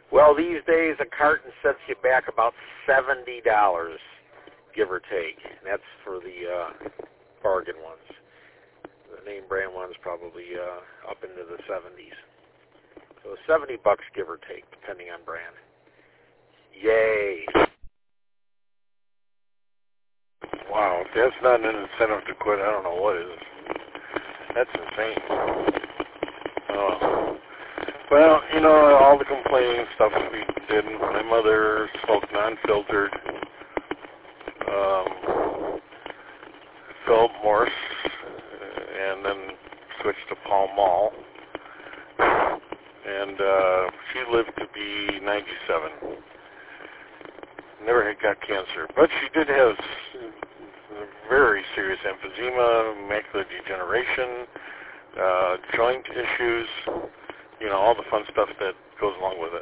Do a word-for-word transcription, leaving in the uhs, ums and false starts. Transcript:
Well, these days a carton sets you back about seventy dollars, give or take. And that's for the uh, bargain ones. The name brand ones probably uh, up into the seventies. So seventy bucks, give or take, depending on brand. Yay! Wow, if that's not an incentive to quit, I don't know what is. That's insane. Uh, well, you know, all the complaining stuff we did. My mother smoked non-filtered. Um, Philip Morris, and then switched to Pall Mall. And uh, she lived to be ninety-seven. Never had got cancer, but she did have very serious emphysema, macular degeneration, uh, joint issues, you know, all the fun stuff that goes along with